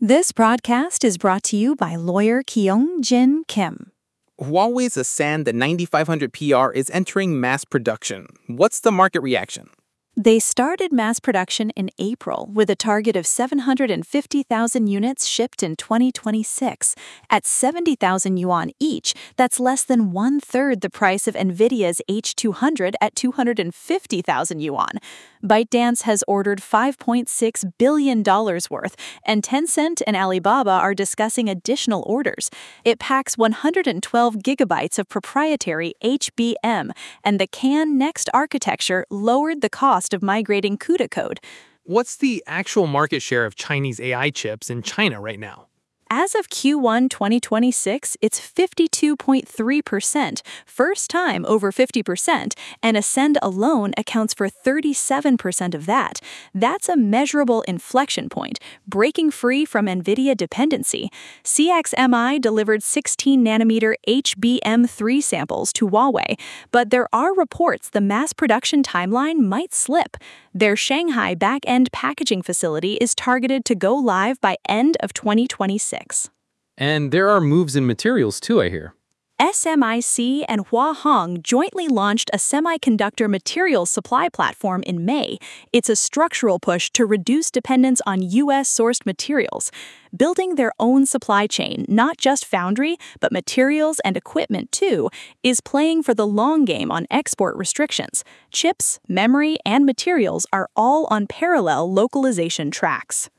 This broadcast is brought to you by lawyer Kyung-Jin Kim. Huawei's Ascend the 9500 PR is entering mass production. What's the market reaction? They started mass production in April with a target of 750,000 units shipped in 2026. At 70,000 yuan each, that's less than one-third the price of NVIDIA's H200 at 250,000 yuan. ByteDance has ordered $5.6 billion worth, and Tencent and Alibaba are discussing additional orders. It packs 112 gigabytes of proprietary HBM, and the CAN Next architecture lowered the cost of migrating CUDA code. What's the actual market share of Chinese AI chips in China right now? As of Q1 2026, it's 52.3%, first time over 50%, and Ascend alone accounts for 37% of that. That's a measurable inflection point, breaking free from NVIDIA dependency. CXMI delivered 16-nanometer HBM3 samples to Huawei, but there are reports the mass production timeline might slip. Their Shanghai back-end packaging facility is targeted to go live by end of 2026. And there are moves in materials too, I hear. SMIC and Hua Hong jointly launched a semiconductor materials supply platform in May. It's a structural push to reduce dependence on U.S.-sourced materials. Building their own supply chain, not just foundry, but materials and equipment too, is playing for the long game on export restrictions. Chips, memory, and materials are all on parallel localization tracks.